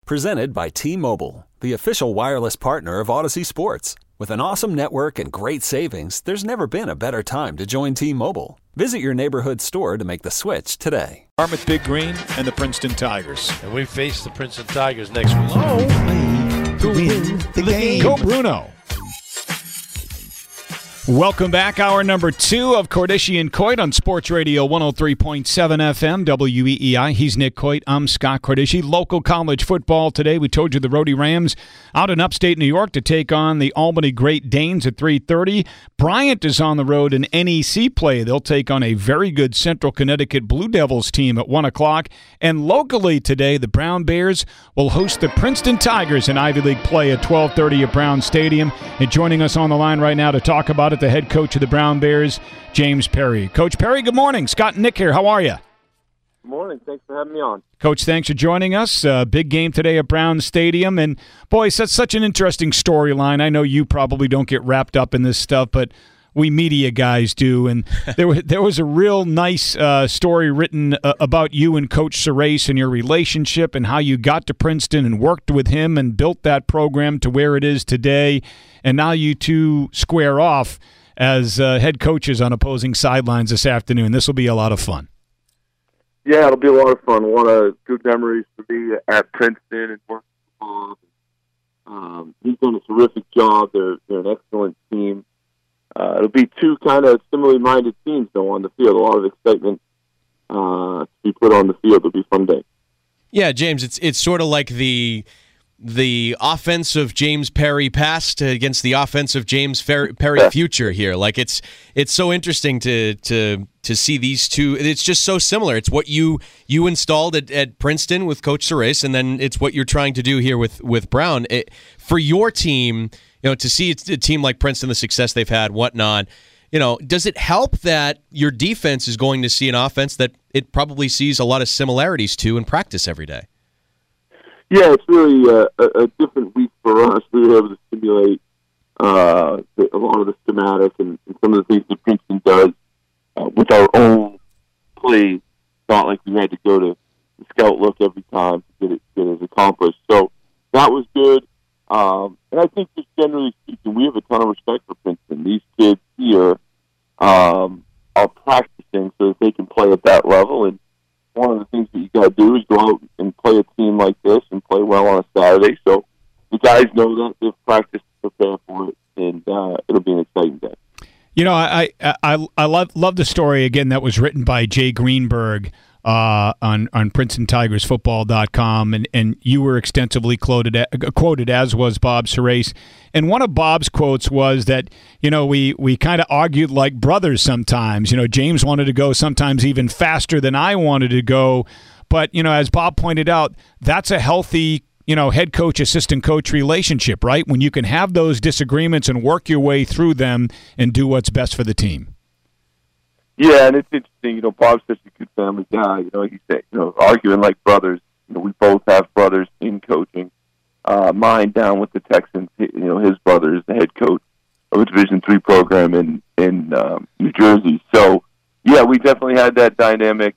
Presented by T-Mobile, the official wireless partner of Odyssey Sports. With an awesome network and great savings, there's never been a better time to join T-Mobile. Visit your neighborhood store to make the switch today. Dartmouth Big Green and the Princeton Tigers. And we face the Princeton Tigers next week. To win the game. Go Bruno. Welcome back. Hour number 2 of Cordischi and Coit on Sports Radio 103.7 FM WEEI. He's Nick Coit. I'm Scott Cordischi. Local college football today. We told you the Rhody Rams out in upstate New York to take on the Albany Great Danes at 3:30. Bryant is on the road in NEC play. They'll take on a very good Central Connecticut Blue Devils team at 1 o'clock. And locally today, the Brown Bears will host the Princeton Tigers in Ivy League play at 12:30 at Brown Stadium. And joining us on the line right now to talk about it, the head coach of the Brown Bears, James Perry. Coach Perry, good morning. Scott and Nick here. How are you? Good morning. Thanks for having me on. Coach, thanks for joining us. Big game today at Brown Stadium. And, boys, that's such an interesting storyline. I know you probably don't get wrapped up in this stuff, but we media guys do. And there was a real nice story written about you and Coach Surace and your relationship and how you got to Princeton and worked with him and built that program to where it is today. And now you two square off as head coaches on opposing sidelines this afternoon. This will be a lot of fun. Yeah, it'll be a lot of fun. A lot of good memories for me at Princeton and working with Bob. He's done a terrific job. They're an excellent team. It'll be two kind of similarly minded teams, though, on the field. A lot of excitement to be put on the field. It'll be a fun day. Yeah, James, it's sort of like the offense of James Perry past against the offense of James Perry future here. Like it's so interesting to see these two. It's just so similar. It's what you installed at Princeton with Coach Surace, and then it's what you're trying to do here with Brown. For your team, to see a team like Princeton, the success they've had, whatnot, does it help that your defense is going to see an offense that it probably sees a lot of similarities to in practice every day? Yeah, it's really a different week for us. We were able to simulate a lot of the schematic and some of the things that Princeton does with our own plays. Not like we had to go to the scout look every time to get it accomplished. So that was good. And I think just generally speaking, we have a ton of respect for Princeton. These kids here are practicing so that they can play at that level. And one of the things that you got to do is go out and play a team like this and play well on a Saturday. So the guys know that. They've practiced to prepare for it, and it'll be an exciting day. I love the story, again, that was written by Jay Greenberg on PrincetonTigersFootball.com, and you were extensively quoted, as was Bob Surace. And one of Bob's quotes was that, we kind of argued like brothers sometimes. James wanted to go sometimes even faster than I wanted to go. But, as Bob pointed out, that's a healthy, head coach, assistant coach relationship, right? When you can have those disagreements and work your way through them and do what's best for the team. Yeah, and it's interesting. Bob's such a good family guy. Like you said, arguing like brothers. We both have brothers in coaching. Mine down with the Texans. His brother is the head coach of a Division III program in New Jersey. So, yeah, we definitely had that dynamic.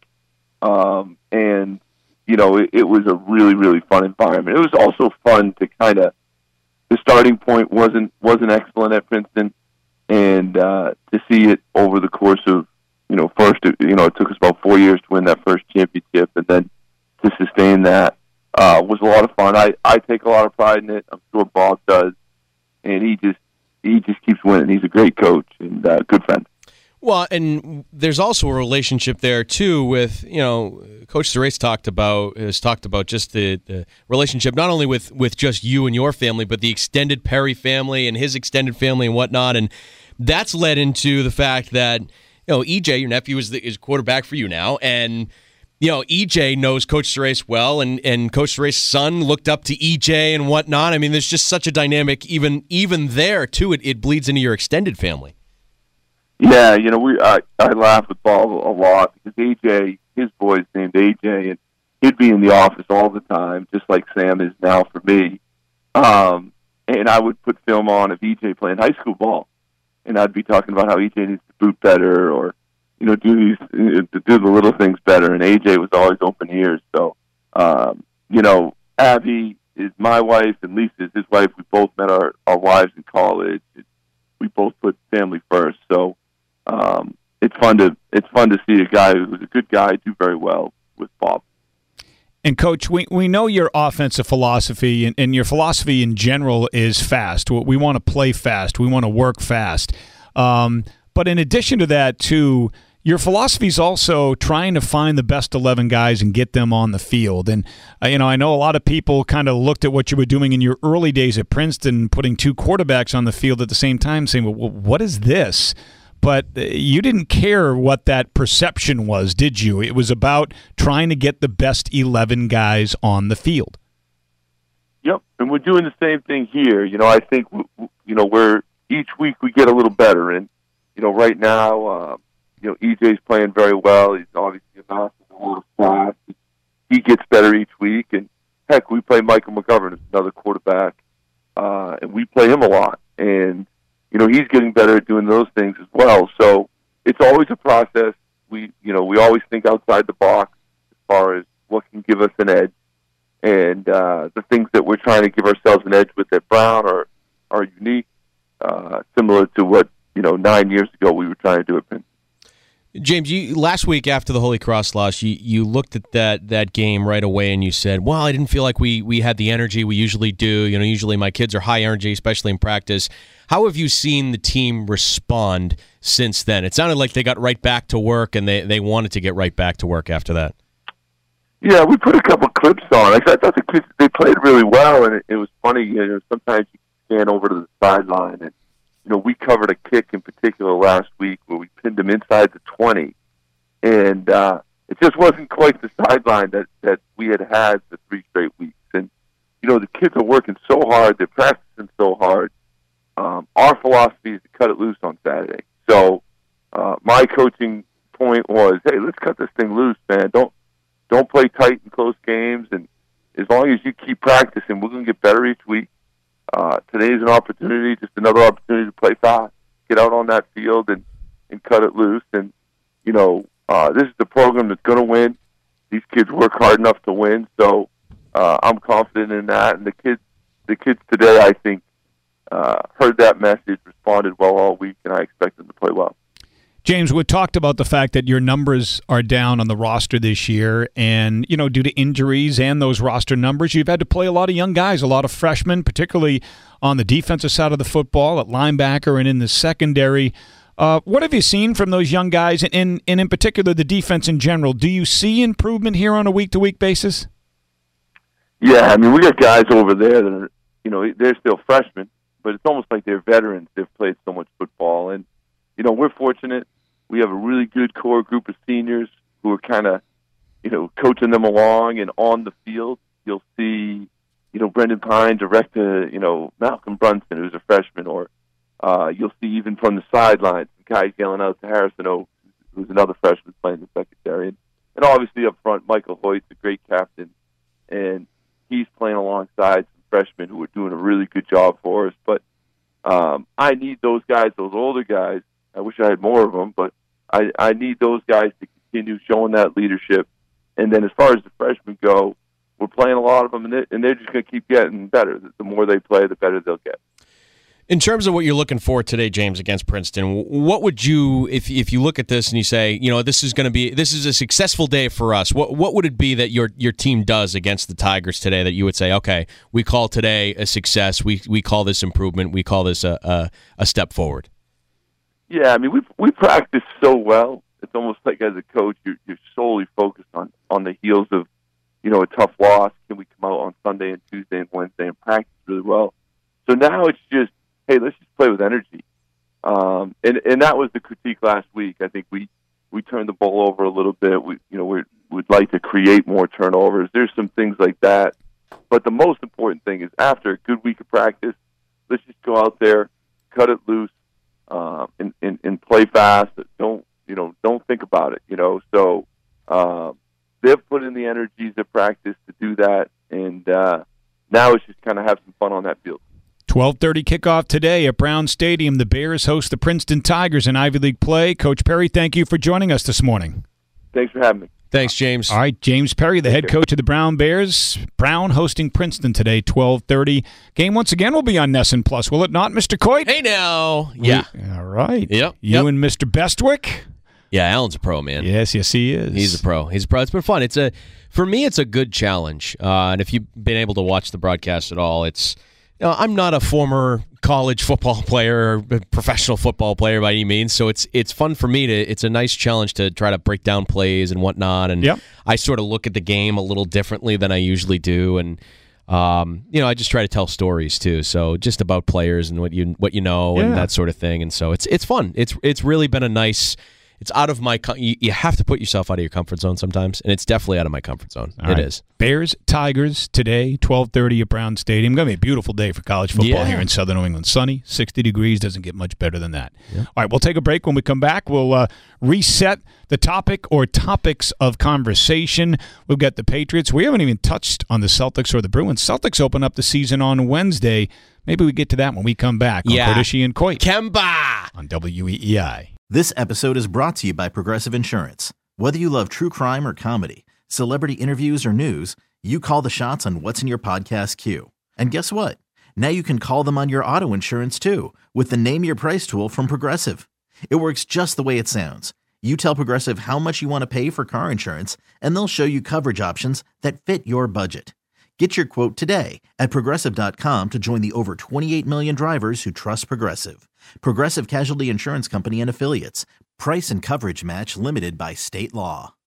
And it was a really, really fun environment. It was also fun to kind of the starting point wasn't excellent at Princeton, and to see it over the course of first, it took us about 4 years to win that first championship, and then to sustain that was a lot of fun. I take a lot of pride in it. I'm sure Bob does, and he just keeps winning. He's a great coach and good friend. Well, and there's also a relationship there too with Coach Surace has talked about just the relationship not only with just you and your family, but the extended Perry family and his extended family and whatnot, and that's led into the fact that. EJ, your nephew, is quarterback for you now, and EJ knows Coach Surace well, and Coach Surace's son looked up to EJ and whatnot. I mean, there's just such a dynamic, even there too. It bleeds into your extended family. Yeah, I laugh with Bob a lot because AJ, his boy's named AJ, and he'd be in the office all the time, just like Sam is now for me. And I would put film on of EJ playing high school ball, and I'd be talking about how EJ needs to boot better, or do the little things better. And AJ was always open ears. So, Abby is my wife and Lisa's his wife. We both met our wives in college. We both put family first. So it's fun to see a guy who's a good guy do very well with Bob. And, Coach, we know your offensive philosophy, and your philosophy in general is fast. We want to play fast. We want to work fast. But in addition to that, too, your philosophy is also trying to find the best 11 guys and get them on the field. And, I know a lot of people kind of looked at what you were doing in your early days at Princeton, putting 2 quarterbacks on the field at the same time, saying, well, what is this? But you didn't care what that perception was, did you? It was about trying to get the best 11 guys on the field. Yep, and we're doing the same thing here. I think, we're each week we get a little better. And, right now, EJ's playing very well. He's obviously a massive amount of class. He gets better each week. And, heck, we play Michael McGovern, who's another quarterback, and we play him a lot. And, he's getting better at doing those things as well. So it's always a process. We always think outside the box as far as what can give us an edge. And the things that we're trying to give ourselves an edge with at Brown are unique, similar to what, 9 years ago we were trying to do at Princeton. James, last week after the Holy Cross loss, you looked at that game right away and you said, well, I didn't feel like we had the energy we usually do. Usually my kids are high energy, especially in practice. How have you seen the team respond since then? It sounded like they got right back to work and they wanted to get right back to work after that. Yeah, we put a couple clips on. I thought the kids, they played really well, and it was funny. Sometimes you scan over to the sideline and we covered a kick in particular last week where we pinned them inside the 20. And it just wasn't quite the sideline that we had for 3 straight weeks. And, the kids are working so hard. They're practicing so hard. Our philosophy is to cut it loose on Saturday. So my coaching point was, hey, let's cut this thing loose, man. Don't play tight in close games. And as long as you keep practicing, we're going to get better each week. Today's an opportunity, just another opportunity to play fast, get out on that field and cut it loose. And, this is the program that's going to win. These kids work hard enough to win. So I'm confident in that. And the kids today, I think, heard that message, responded well all week, and I expect them to play well. James, we talked about the fact that your numbers are down on the roster this year, and, due to injuries and those roster numbers, you've had to play a lot of young guys, a lot of freshmen, particularly on the defensive side of the football, at linebacker and in the secondary. What have you seen from those young guys, and in particular the defense in general? Do you see improvement here on a week-to-week basis? Yeah, we got guys over there that are, they're still freshmen, but it's almost like they're veterans. They've played so much football, and we're fortunate. We have a really good core group of seniors who are kind of, coaching them along and on the field. You'll see, Brendan Pine direct to, Malcolm Brunson, who's a freshman, or you'll see even from the sidelines, guys yelling out to Harrison O, who's another freshman playing the secondary. And obviously up front, Michael Hoyt's a great captain, and he's playing alongside some freshmen who are doing a really good job for us. But I need those guys, those older guys. I wish I had more of them, but I need those guys to continue showing that leadership. And then as far as the freshmen go, we're playing a lot of them, and they're just going to keep getting better. The more they play, the better they'll get. In terms of what you're looking for today, James, against Princeton, what would you, if you look at this and you say, this is a successful day for us, what would it be that your team does against the Tigers today that you would say, okay, we call today a success, we call this improvement, we call this a step forward? Yeah, we practice so well. It's almost like as a coach, you're solely focused on the heels of, a tough loss. Can we come out on Sunday and Tuesday and Wednesday and practice really well? So now it's just, hey, let's just play with energy. And that was the critique last week. I think we turned the ball over a little bit. We'd like to create more turnovers. There's some things like that. But the most important thing is after a good week of practice, let's just go out there, cut it loose, and play fast. Don't think about it. So they've put in the energies of practice to do that, and now it's just kind of have some fun on that field. 12:30 kickoff today at Brown Stadium. The Bears host the Princeton Tigers in Ivy League play. Coach Perry, thank you for joining us this morning. Thanks for having me. Thanks, James. All right, James Perry, the head coach of the Brown Bears. Brown hosting Princeton today, 12:30. Game once again will be on NESN Plus, will it not, Mr. Coit? Hey now. Yeah. All right. Yep. You and Mr. Bestwick? Yeah, Alan's a pro, man. Yes, he is. He's a pro. It's been fun. For me, it's a good challenge. And if you've been able to watch the broadcast at all, I'm not a former college football player or professional football player by any means, so it's fun for me it's a nice challenge to try to break down plays and whatnot, and I sort of look at the game a little differently than I usually do, and I just try to tell stories too, so just about players and what you know and that sort of thing, and so it's fun. It's really been a nice. It's out of my. You have to put yourself out of your comfort zone sometimes, and it's definitely out of my comfort zone. It is. Bears, Tigers today, 12:30 at Brown Stadium. Going to be a beautiful day for college football here in Southern New England. Sunny, 60 degrees. Doesn't get much better than that. Yeah. All right, we'll take a break. When we come back, we'll reset the topic or topics of conversation. We've got the Patriots. We haven't even touched on the Celtics or the Bruins. Celtics open up the season on Wednesday. Maybe we get to that when we come back. On Cordischi and Coit. Kemba on WEEI. This episode is brought to you by Progressive Insurance. Whether you love true crime or comedy, celebrity interviews or news, you call the shots on what's in your podcast queue. And guess what? Now you can call them on your auto insurance too with the Name Your Price tool from Progressive. It works just the way it sounds. You tell Progressive how much you want to pay for car insurance, and they'll show you coverage options that fit your budget. Get your quote today at Progressive.com to join the over 28 million drivers who trust Progressive. Progressive Casualty Insurance Company and Affiliates. Price and coverage match limited by state law.